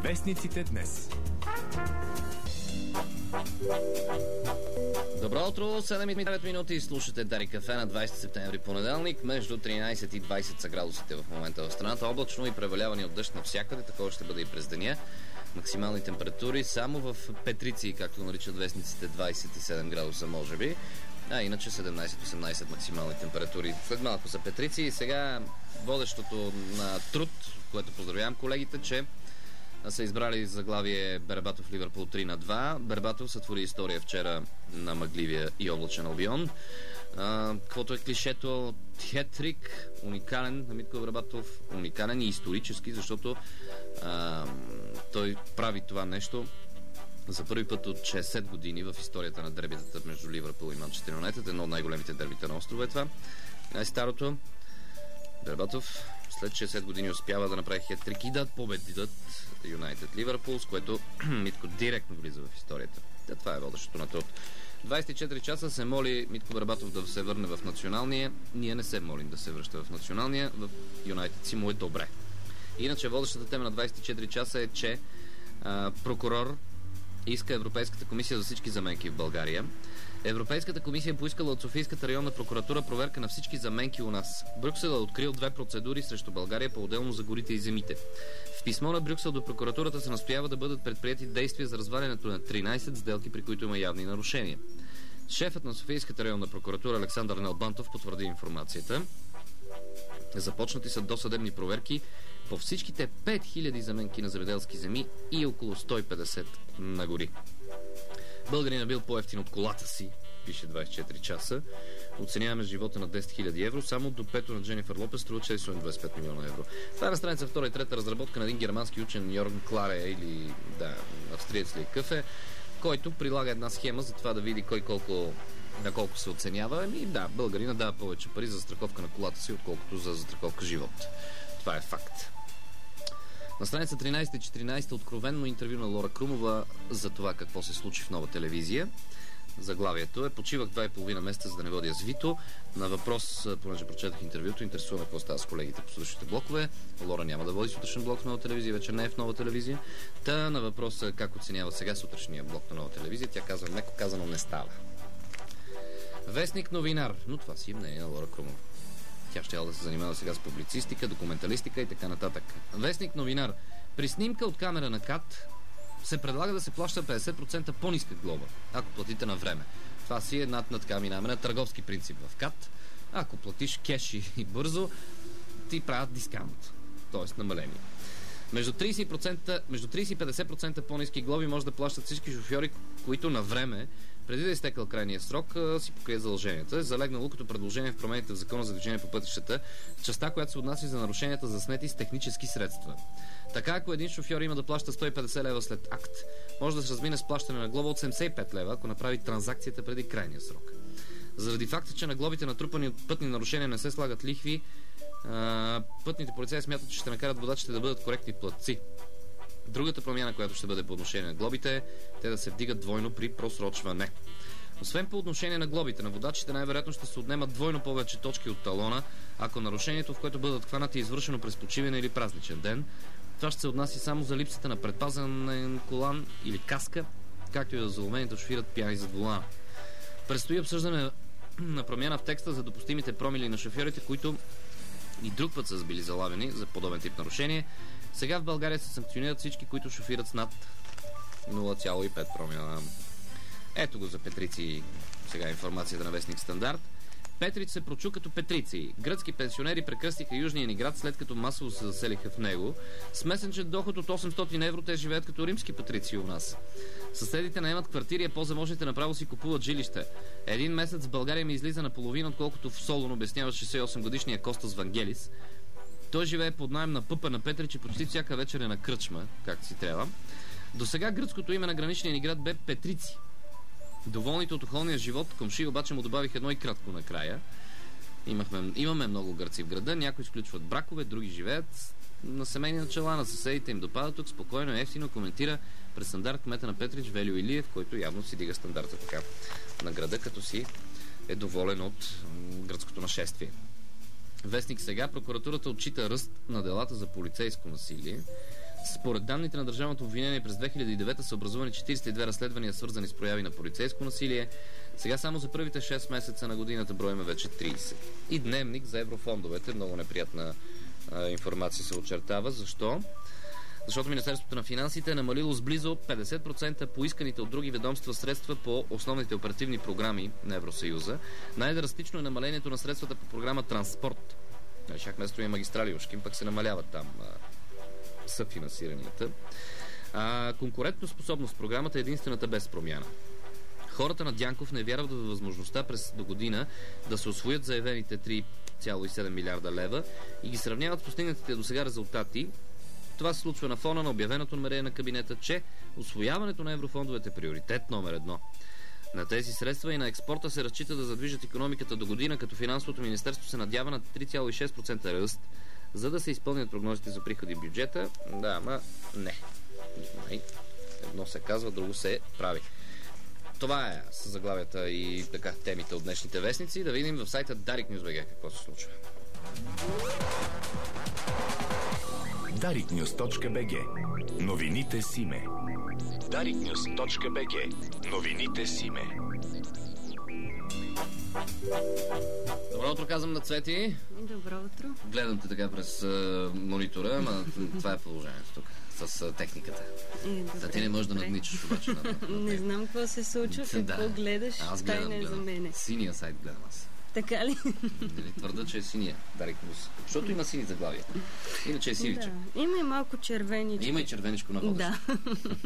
Вестниците днес. Добро утро, 7:09 минути. Слушате Дарик кафе на 20 септември, понеделник. Между 13 и 20 са градусите в момента в страната. Облачно и превалявани от дъжд навсякъде. Такова ще бъде и през деня. Максимални температури само в Петриции, както наричат вестниците, 27 градуса може би. А иначе 17-18 максимални температури. След малко са Петриции. И сега водещото на труд, което поздравявам колегите, че са избрали заглавие Бербатов Ливърпул 3-2. Бербатов сътвори история вчера на мъгливия и облачен Албион. Каквото е клишето, хетрик, уникален на Митко Бербатов, уникален и исторически, защото той прави това нещо за първи път от 60 години в историята на дербитата между Ливърпул и Манчестър Юнайтед. Едно от най-големите дербита на острова е това. Най-старото. Бербатов след 60 години успява да направи хетрик и да победят Юнайтед Ливърпул, с което Митко директно влиза в историята. Това е водещото на труд. 24 часа се моли Митко Бербатов да се върне в националния. Ние не се молим да се връща в националния. В Юнайтед си му е добре. Иначе водещата тема на 24 часа е, че прокурор иска Европейската комисия за всички заменки в България. Европейската комисия е поискала от Софийската районна прокуратура проверка на всички заменки у нас. Брюксел е открил 2 процедури срещу България по-отделно за горите и земите. В писмо на Брюксел до прокуратурата се настоява да бъдат предприети действия за развалянето на 13 сделки, при които има явни нарушения. Шефът на Софийската районна прокуратура Александър Налбантов потвърди информацията. Започнати са досъдебни проверки по всичките 5000 заменки на земеделски земи и около 150 на гори. Българин бил по-евтин от колата си, пише 24 часа. Оценяваме живота на 10 000 евро. Само до пето на Дженифър Лопес струва 425 милиона евро. Това е на страница 2 и 3 разработка на един германски учен Йорген Кларе или австриец ли къв е, който прилага една схема за това да види кой колко се оценява. Българина дава повече пари за застраховка на колата си, отколкото за застраховка живот. Това е факт. На страница 13 и 14 откровенно интервю на Лора Крумова за това какво се случи в Нова телевизия. Заглавието е: почивах 2,5 месеца, за да не водя свито. На въпрос, понеже прочетах интервюто, интересуваме какво става с колегите по сутрешните блокове. Лора няма да води сутрешен блок в Нова телевизия, вече не е в Нова телевизия. Та на въпроса как оценява сега сутрешния блок на Нова телевизия, тя казва: меко казано, не става. Вестник новинар, но това си е мнение на Лора Крумова. Тя ще да се занимава сега с публицистика, документалистика и така нататък. Вестник новинар. При снимка от камера на КАТ се предлага да се плаща 50% по-ниска глоба, ако платите на време. Това си е на търговски принцип в КАТ. Ако платиш кеш и бързо, ти правят дискаунт, т.е. намаление. Между 30 и 50% по-ниски глоби може да плащат всички шофьори, които на време, преди да е изтекал крайния срок, си покрият задълженията. Е залегнало като предложение в промените в Закона за движение по пътищата, частта, която се отнася за нарушенията заснети с технически средства. Така, ако един шофьор има да плаща 150 лева след акт, може да се размине с плащане на глоба от 75 лева, ако направи транзакцията преди крайния срок. Заради факта, че на глобите, натрупани от пътни нарушения, не се слагат лихви, пътните полицаи смятат, че ще накарат водачите да бъдат коректни платци. Другата промяна, която ще бъде по отношение на глобите, те да се вдигат двойно при просрочване. Освен по отношение на глобите, на водачите най-вероятно ще се отнемат двойно повече точки от талона, ако нарушението, в което бъдат хванати, е извършено през почивен или празничен ден. Това ще се отнася само за липсата на предпазен колан или каска, както и да заломените шофират пияни зад волана. Предстои обсъждане на промяна в текста за допустимите промили на шофьорите, които и друг път са били залавени за подобен тип нарушение. Сега в България се санкционират всички, които шофират с над 0,5 промила. Ето го за Петриции. Сега информацията на вестник Стандарт. Петрич се прочу като Петриции. Гръцки пенсионери прекръстиха южния ни град, след като масово се заселиха в него. С месечен доход от 800 евро те живеят като римски патриции у нас. Съседите наемат квартири, а по-заможните направо си купуват жилище. Един месец в България ми излиза на половина, отколкото в Солун, обяснява 68-годишния Костас Вангелис. Той живее под наем на пъпа на Петрич и почти всяка вечер е на кръчма, както си трябва. До сега гръцкото име на граничния ни град бе Петрици. Доволните от охолния живот комши обаче му добавих едно и кратко накрая. Имаме много гърци в града, някои сключват бракове, други живеят на семейни начала, на съседите им допадат тук, спокойно и ефтино, коментира през Стандарт кмета на Петрич Велио Илиев, който явно си дига стандарта така на града, като си е доволен от гръцкото нашествие. Вестник сега. Прокуратурата отчита ръст на делата за полицейско насилие. Според данните на държавното обвинение през 2009 са образувани 42 разследвания, свързани с прояви на полицейско насилие. Сега само за първите 6 месеца на годината броиме вече 30. И дневник за еврофондовете. Много неприятна информация се очертава. Защо? Защото Министерството на финансите е намалило с близо 50% поисканите от други ведомства средства по основните оперативни програми на Евросъюза. Най-драстично е намалението на средствата по програма Транспорт. Шахме строи магистрали Ушким, пък се намаляват там съфинансиранията. Конкурентоспособност в програмата е единствената без промяна. Хората на Дянков не вярват в възможността през до година да се усвоят заявените 3,7 милиарда лева и ги сравняват с постигнатите до сега резултати. Това се случва на фона на обявеното намерение на кабинета, че усвояването на еврофондовете е приоритет номер 1. На тези средства и на експорта се разчита да задвижат икономиката до година, като финансовото министерство се надява на 3,6% ръст, за да се изпълнят прогнозите за приходи в бюджета. Да, ама не. Едно се казва, друго се прави. Това е с заглавията и така темите от днешните вестници. Да видим в сайта Дарик News.bg какво се случва. dariknews.bg. Новините Симе. dariknews.bg. Новините Симе. Добро утро, казвам на Цвети. Добро утро. Гледам те така през монитора, ама това е положението тук с техниката. Добре, ти не можеш да надничаш обаче на не знам какво се случва, какво гледаш. Аз гледам. За мене. Синия сайт гледам аз. Така ли? Твърда, че е синия Дарик News. Защото има сини заглавия. Иначе е сивичък. Да. Има и малко червеничко. Има и червеничко на водеща. Да.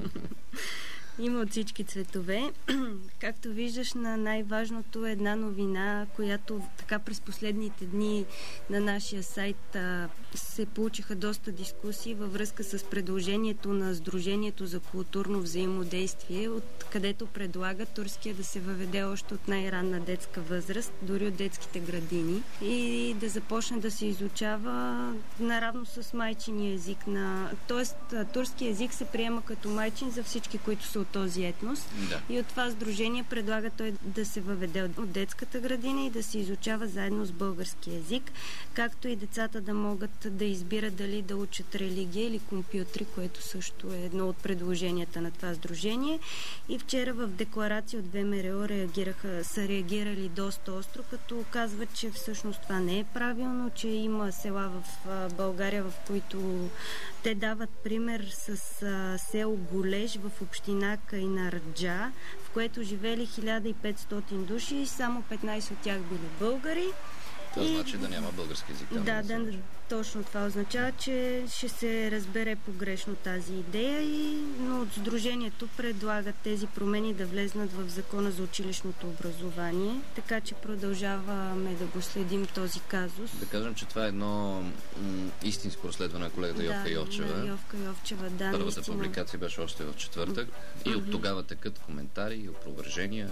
Има от всички цветове. Както виждаш, на най-важното е една новина, която така през последните дни на нашия сайт се получиха доста дискусии във връзка с предложението на Сдружението за културно взаимодействие, където предлага турския да се въведе още от най-ранна детска възраст, дори от детските градини, и да започне да се изучава наравно с майчиния език. Тоест, турски език се приема като майчин за всички, които са от този етнос. Да. И от това сдружение предлага той да се въведе от детската градина и да се изучава заедно с български език, както и децата да могат да избират дали да учат религия или компютри, което също е едно от предложенията на това сдружение. И вчера в декларация от ВМРО са реагирали доста остро, като казват, че всъщност това не е правилно, че има села в България, в които те дават пример с село Голеж в община Кайнарджа, в което живели 1500 души и само 15 от тях били българи. Това значи да няма български език. Да, точно това означава, че ще се разбере погрешно тази идея, но от Сдружението предлагат тези промени да влезнат в Закона за училищното образование, така че продължаваме да го следим този казус. Да кажем, че това е едно истинско разследване на колегата Йовка Йовчева. Йовка Йовчева, да. Първата наистина. публикация беше още в четвъртък и от тогава текат коментари и опровержения,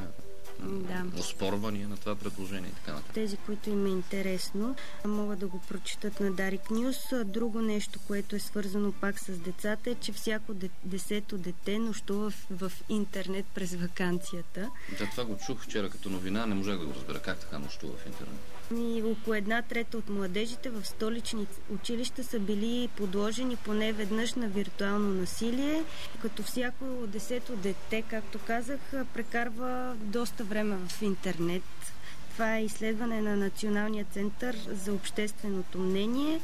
оспорвания на това предложение и така нататък. Тези, които им е интересно, могат да го прочитат на Дарик News. Друго нещо, което е свързано пак с децата, е, че всяко 10-то дете нощува в интернет през ваканцията. Да, това го чух вчера като новина, не можах да го разбера как така нощува в интернет. И около 1/3 от младежите в столични училища са били подложени поне веднъж на виртуално насилие, като всяко 10-то дете, както казах, прекарва доста време в интернет. Това е изследване на Националния център за общественото мнение.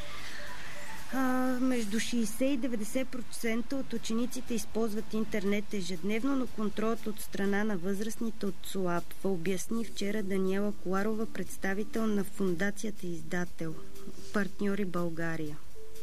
Между 60 и 90% от учениците използват интернет ежедневно, но контролът от страна на възрастните отслабва, обясни вчера Даниела Коларова, представител на фондацията Издател, партньори България.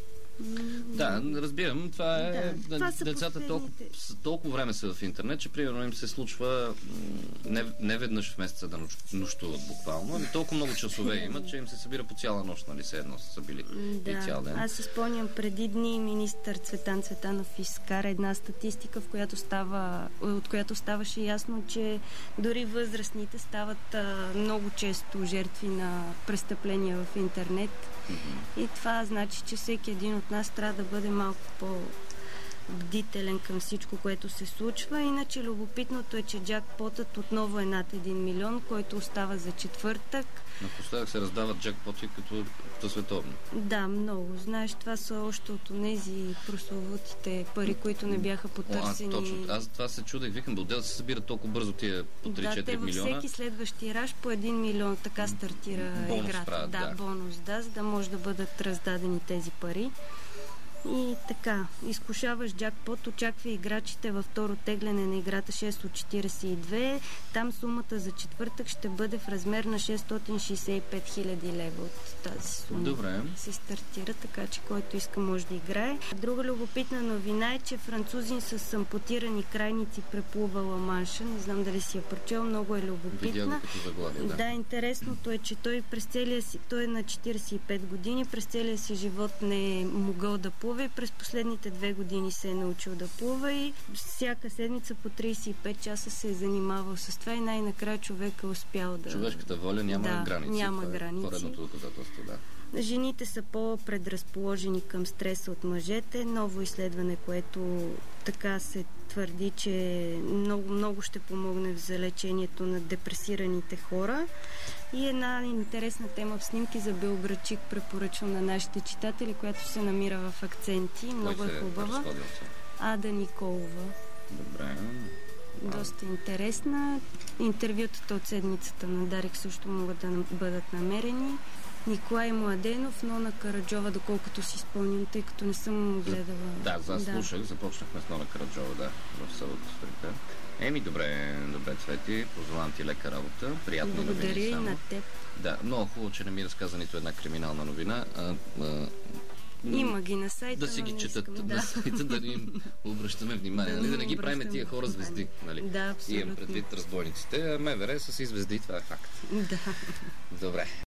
Да, разбирам. Това е... Децата толкова време са в интернет, че примерно им се случва не веднъж в месеца да нощуват буквално, ами толкова много часове имат, че им се събира по цяла нощ, нали се едно са били и цял ден. Аз си спомням преди дни министър Цветан Цветанов изкара една статистика, от която ставаше ясно, че дори възрастните стават много често жертви на престъпления в интернет. И това значи, че всеки един от нас трябва да бъде малко бдителен към всичко, което се случва. Иначе любопитното е, че джакпотът отново е над 1 милион, който остава за четвъртък. Напоследък се раздават джакпоти като световно. Да, много. Знаеш, това са още от онези прословутите пари, които не бяха потърсени. Точно. Аз за това се чудех. Викам, отдел се събира толкова бързо тия по 3-4 те във милиона. всеки следващ тираж по 1 милион. Така стартира бонус играта. правят, да. Бонус, да, за да може да бъдат раздадени тези пари. И така, изкушаваш джакпот, очаква играчите във второ тегляне на играта 6 от 42. Там сумата за четвъртък ще бъде в размер на 665 хиляди лева от тази сума. Добре. Се стартира, така че който иска може да играе. Друга любопитна новина е, че французин с ампутирани крайници преплува Ла-Манша. Не знам дали си я прочел, много е любопитна. Видя като заглавие, да. Да, интересното е, че той е на 45 години, през целия си живот не е могъл да плува и през последните 2 години се е научил да плува и всяка седмица по 35 часа се е занимавал с това и най-накрая човек е успял да... Човешката воля няма граници. Няма граници. Поредното доказателство, да. Жените са по-предразположени към стреса от мъжете. Ново изследване, което така се твърди, че много ще помогне за лечението на депресираните хора. И една интересна тема в снимки за Белоградчик препоръчвам на нашите читатели, която се намира в Акценти. Много е хубава. Ада Николова. Добре. Доста интересна. Интервютата от седмицата на Дарик също могат да бъдат намерени. Николай Младенов, Нона Караджова, доколкото си спомням, тъй като не съм гледала. Да, слушах. Започнахме с Нона Караджова, в събота сутринта. Добре, Цвети. Пожелавам ти лека работа. Приятни новини. Благодаря и на теб. Да, много хубаво, че не ми разказа нито една криминална новина. Има ги на сайта. Да си ги четат на сайта, да им обръщаме внимание. Да не ги правим тия хора звезди. Да, абсолютно. Имам предвид разбойниците. МВР са си звезди, това е факт. Да. Добре.